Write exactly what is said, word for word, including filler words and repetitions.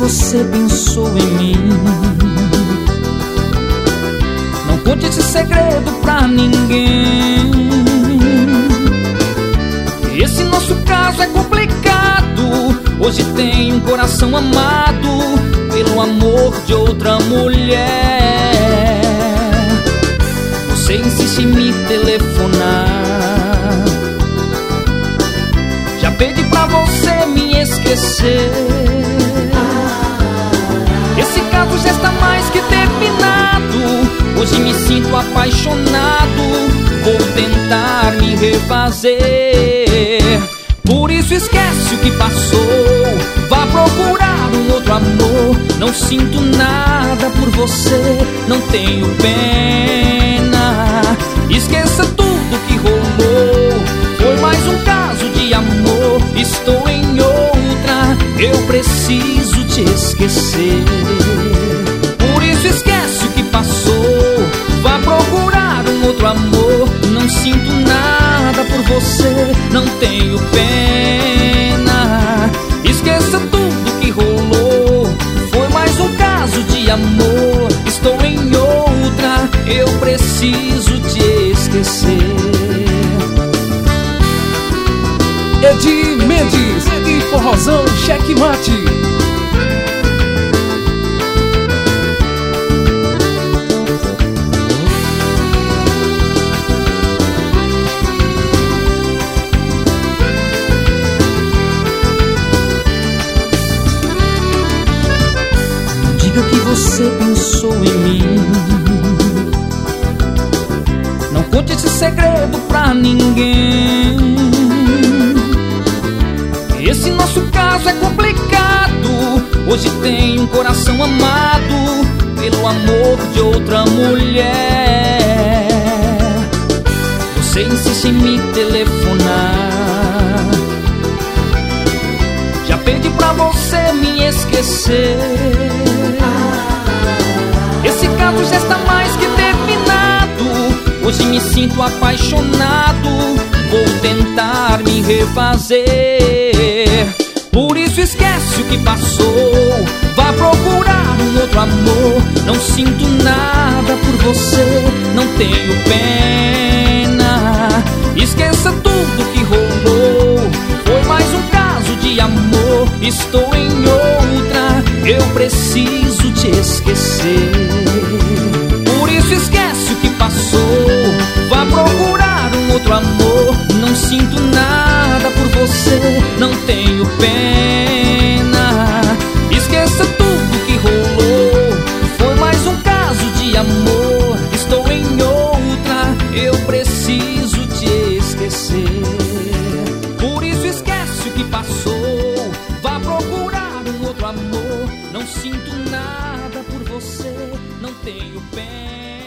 você pensou em mim. Não conte esse segredo pra ninguém. Esse nosso caso é complicado. Hoje tem um coração amado pelo amor de outra mulher. Você insiste em me telefonar. Já pedi pra você me esquecer. Esse caso já está mais que terminado. Hoje me sinto apaixonado. Vou tentar me refazer. Por isso esquece o que passou. Vá procurar um outro amor. Não sinto nada por você. Não tenho pena. Esqueça tudo que rolou. Foi mais um caso de amor. Estou em outra. Eu preciso te esquecer. Por isso esquece o que passou. Vá procurar um outro amor. Não sinto nada por você. Não tenho pena. Esqueça tudo que rolou. Foi mais um caso de amor. Estou em outra. Eu preciso te esquecer. Edi Mendes e Forrozão Checkmate. Diga que você pensou em mim. Não conte esse segredo pra ninguém. Esse nosso caso é complicado. Hoje tem um coração amado pelo amor de outra mulher. Você insiste em me telefonar. Já pedi pra você me esquecer. Esse caso já está mais que terminado. Hoje me sinto apaixonado. Vou tentar me refazer. Por isso esquece o que passou. Vá procurar um outro amor. Não sinto nada por você. Não tenho pena. Esqueça tudo que rolou. Foi mais um caso de amor. Estou em outra. Eu preciso te esquecer. Por isso esquece o que passou. Vá procurar um outro amor. Não sinto nada por você. Não tenho pena. Esqueça tudo que rolou. Foi mais um caso de amor. Estou em outra. Eu preciso te esquecer. Por isso esquece o que passou. Vá procurar um outro amor. Não sinto nada por você. Não tenho pena.